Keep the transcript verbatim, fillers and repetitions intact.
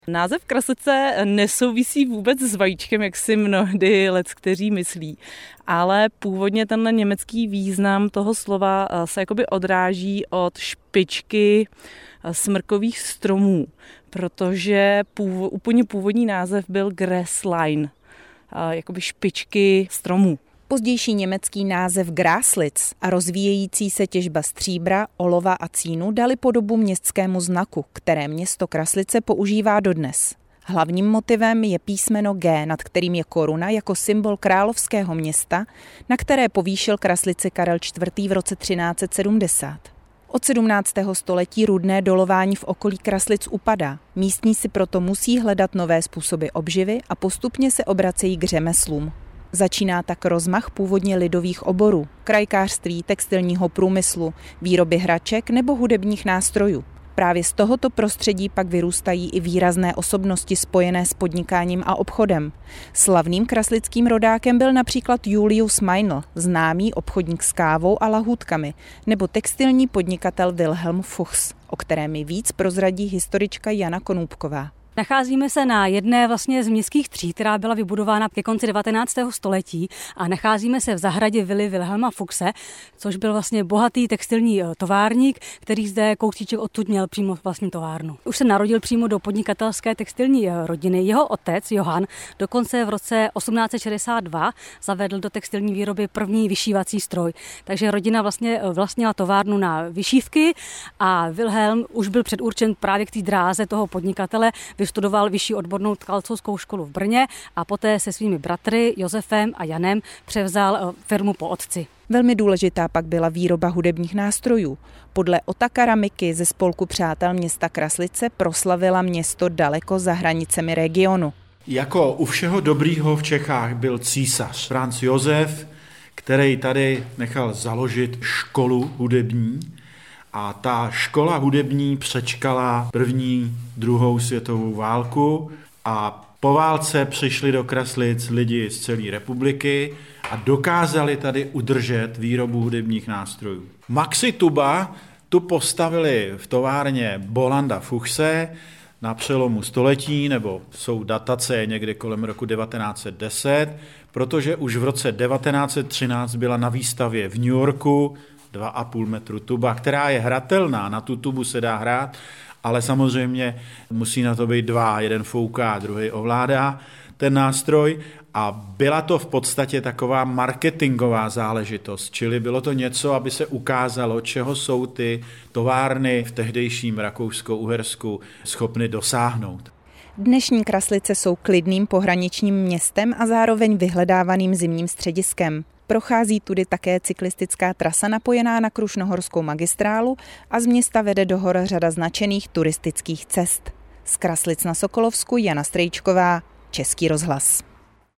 Název Kraslice nesouvisí vůbec s vajíčkem, jak si mnohdy leckteří myslí, ale původně tenhle německý význam toho slova se jakoby odráží od špičky smrkových stromů, protože původ, úplně původní název byl Grassline, jakoby špičky stromů. Pozdější německý název Graslitz a rozvíjející se těžba stříbra, olova a cínu dali podobu městskému znaku, které město Kraslice používá dodnes. Hlavním motivem je písmeno G, nad kterým je koruna jako symbol královského města, na které povýšil Kraslice Karel čtvrtý. v roce třináct set sedmdesát. Od sedmnáctého století rudné dolování v okolí Kraslic upadá. Místní si proto musí hledat nové způsoby obživy a postupně se obracejí k řemeslům. Začíná tak rozmach původně lidových oborů, krajkářství, textilního průmyslu, výroby hraček nebo hudebních nástrojů. Právě z tohoto prostředí pak vyrůstají i výrazné osobnosti spojené s podnikáním a obchodem. Slavným kraslickým rodákem byl například Julius Meinl, známý obchodník s kávou a lahůdkami, nebo textilní podnikatel Wilhelm Fuchs, o kterém mi víc prozradí historička Jana Konůbková. Nacházíme se na jedné vlastně z městských tříd, která byla vybudována ke konci devatenáctého století a nacházíme se v zahradě vily Wilhelma Fuchse, což byl vlastně bohatý textilní továrník, který zde kousíček odtud měl přímo vlastní továrnu. Už se narodil přímo do podnikatelské textilní rodiny. Jeho otec Johann dokonce v roce osmnáct set šedesát dva zavedl do textilní výroby první vyšívací stroj. Takže rodina vlastně vlastnila továrnu na vyšívky a Wilhelm už byl předurčen právě k té dráze toho podnikatele. Vystudoval vyšší odbornou tkalcovskou školu v Brně a poté se svými bratry Josefem a Janem převzal firmu po otci. Velmi důležitá pak byla výroba hudebních nástrojů. Podle Otakara Miky ze spolku přátel města Kraslice proslavila město daleko za hranicemi regionu. Jako u všeho dobrýho v Čechách byl císař Franz Josef, který tady nechal založit školu hudební. A ta škola hudební přečkala první, druhou světovou válku a po válce přišli do Kraslic lidi z celé republiky a dokázali tady udržet výrobu hudebních nástrojů. Maxi tuba tu postavili v továrně Bolanda Fuchse na přelomu století, nebo jsou datace někdy kolem roku devatenáct set deset, protože už v roce devatenáct set třináct byla na výstavě v New Yorku dva a půl metru tuba, která je hratelná, na tu tubu se dá hrát, ale samozřejmě musí na to být dva, jeden fouká, druhý ovládá ten nástroj a byla to v podstatě taková marketingová záležitost, čili bylo to něco, aby se ukázalo, čeho jsou ty továrny v tehdejším Rakousko-Uhersku schopny dosáhnout. Dnešní Kraslice jsou klidným pohraničním městem a zároveň vyhledávaným zimním střediskem. Prochází tudy také cyklistická trasa napojená na Krušnohorskou magistrálu a z města vede do hor řada značených turistických cest. Z Kraslic na Sokolovsku Jana Strejčková, Český rozhlas.